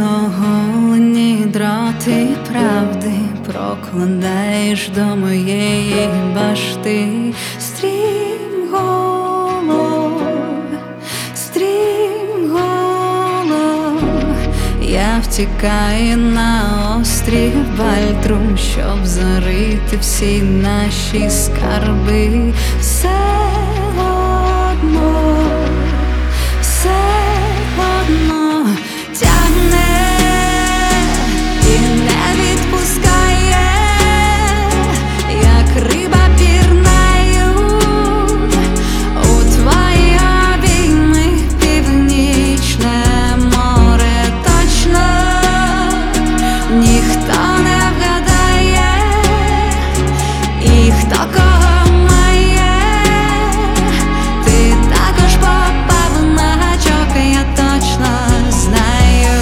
оголені дроти правди прокладаєш до моєї башти. Стрімголов, я втікаю на острів Бальтрум, щоб зарити всі наші скарби. Все одно тягне і не відпускає, як риба пірнаю у твої обійми. Північне море точно ніхто не вгадає, і хто кого має. Ти також попав на гачок, я точно знаю.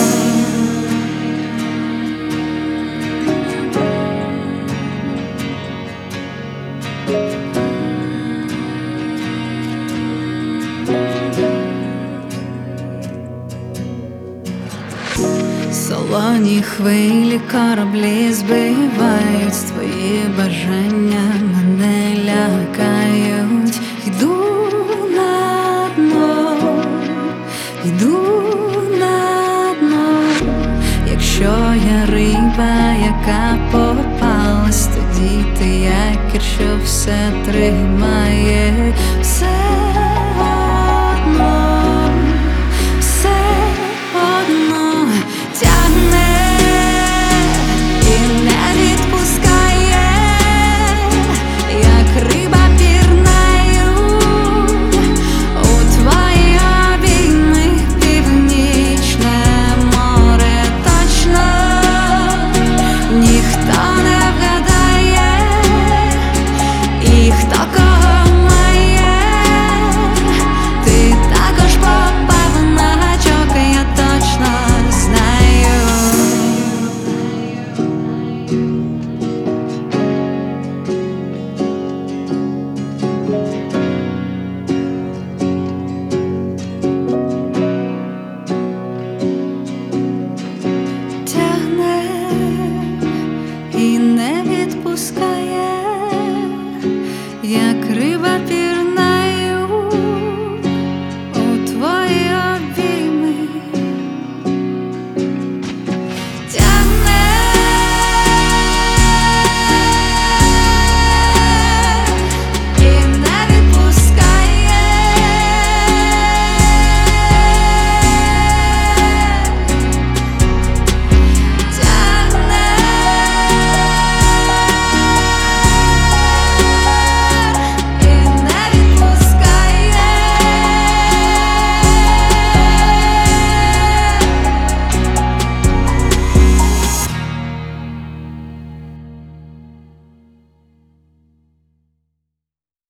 Солоні хвилі кораблі збивають, твої бажання мене лякають. Йду на дно, якщо я риба, яка попалась, тоді ти якір, що все тримає. Все